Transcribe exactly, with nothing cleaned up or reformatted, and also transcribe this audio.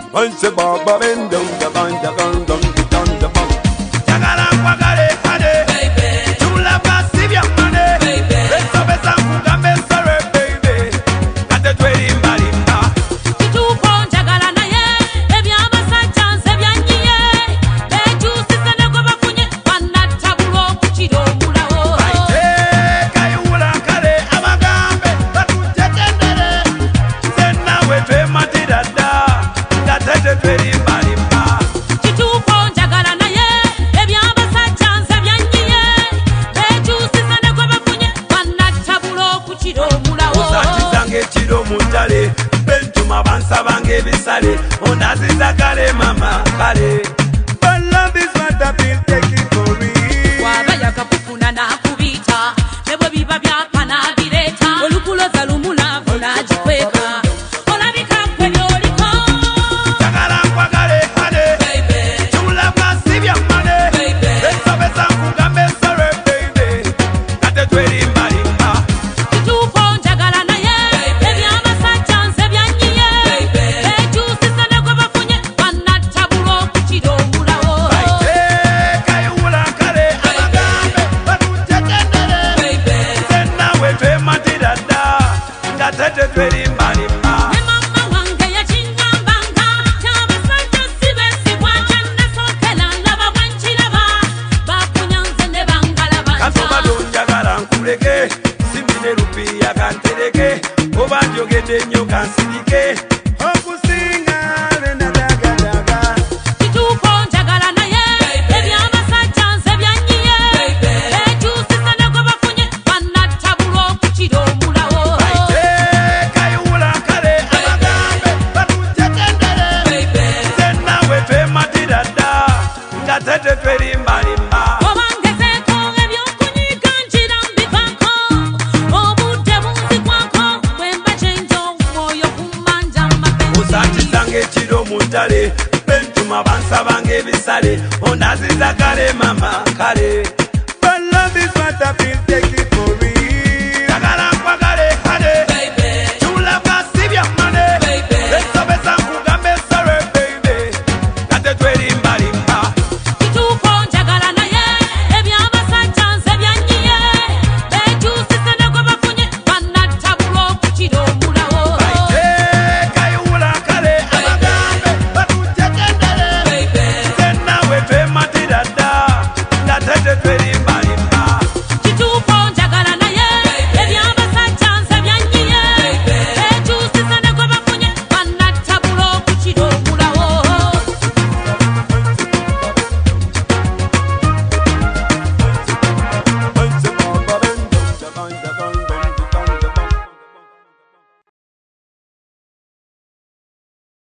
Once a baba bend down the band, the band, down the down the band. Jagala kwagale hade, baby. Chula basivya mane, baby. Beso besa kugambe sore, baby. Kate tweri marimba. Kituko jagala na ye, ebi amasa chance ebi anyiye. Beju sisene kwa bakunye, wana tabulo kuchido mula o. Baite kayula kale amagambe, batuje tendere. Sena wetwe matidada, kate tweri marimba. Kituko jagala na ye, ebi amasa chance ebi anyiye. Beju sisene kwa bakunye, wana tabulo kuchido mula o. Usachizange chiro mutale, bentuma bansa bange bisale. Onaziza kale mama kale. But love is what I've been taking for real. Wabaya kapufuna na kubita, nebo biba byapa na bireta. Olukuloza lumula vuna jikweka. Olabika kwenye oliko. Jagala kwagale hade, Baby, chula basivya mane. Baby. Beso besa kugambe sore, baby. Kate tweri marimba. kituko njagala na ye. Ebi amasa chance ebi anyiye. Beju sisene kwa bafunye, wana tabulo kuchido mula o. Baite kayula kale amagambe, batuje tendere. Sena wetwe matidada, kate tweri marimba. Ne mama wange ya chingambanga, chabasanja sibesi wachana sokela laba wanchilaba. Bakunyanze ne bangalaba. Kasoma donjagala nkuleke, simine rupiya kantereke, oba njogedde nnyo kansirike. Okusinga nenadagadaga. Kituko njagala na ye, ebi amasa chance ebi anyiye. Beju sisene kwa bafunye, wana tabulo kuchido mula o. Baite kayula kale amagambe, batuje tendere. Sena wetwe matidada, kate tweri marimba. Obangezeko ebyokunyiga njira mbivako. Obudde bunzikwako, bwemba kyenjo mwoyo kumanja mapenzi. Usachizange chiro mutale, bentuma bansa bange bisale. Onaziza kale mama kale. But love is what I've been taking